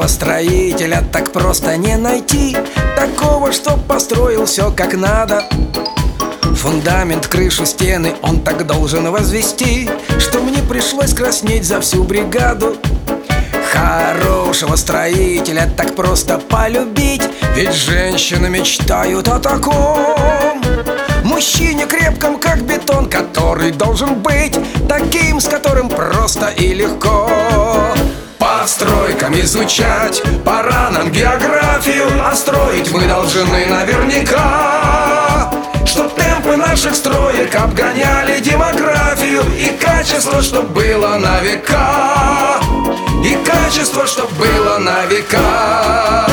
Хорошего строителя так просто не найти, такого, что построил все как надо. Фундамент, крышу, стены он так должен возвести, что мне пришлось краснеть за всю бригаду. Хорошего строителя так просто полюбить, ведь женщины мечтают о таком мужчине крепком, как бетон, который должен быть таким, с которым просто и легко. По стройкам изучать пора нам географию, а строить мы должны наверняка, чтоб темпы наших строек обгоняли демографию, и качество, чтоб было на века, и качество, чтоб было на века.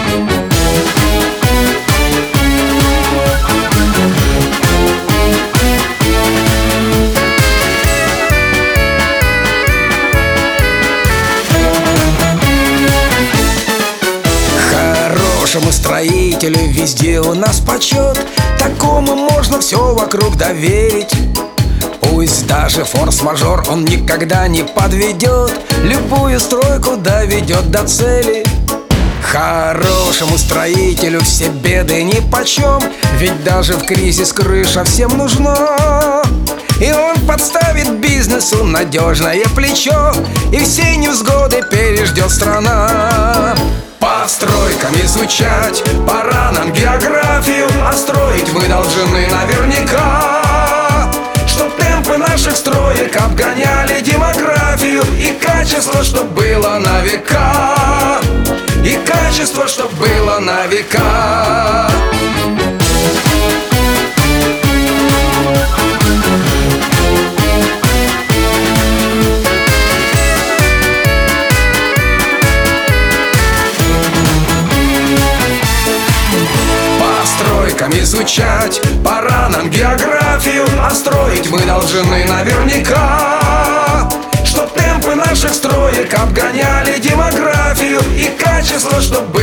Хорошему строителю везде у нас почет, такому можно все вокруг доверить. Пусть даже форс-мажор он никогда не подведет, любую стройку доведет до цели. Хорошему строителю все беды нипочем, ведь даже в кризис крыша всем нужна. И он подставит бизнесу надежное плечо, и все невзгоды переждет страна. По стройкам изучать пора нам географию, а строить мы должны наверняка, чтоб темпы наших строек обгоняли демографию, и качество, чтоб было на века, и качество, чтоб было на века. Изучать пора нам географию, а строить мы должны наверняка, чтоб темпы наших строек обгоняли демографию, и качество, чтоб было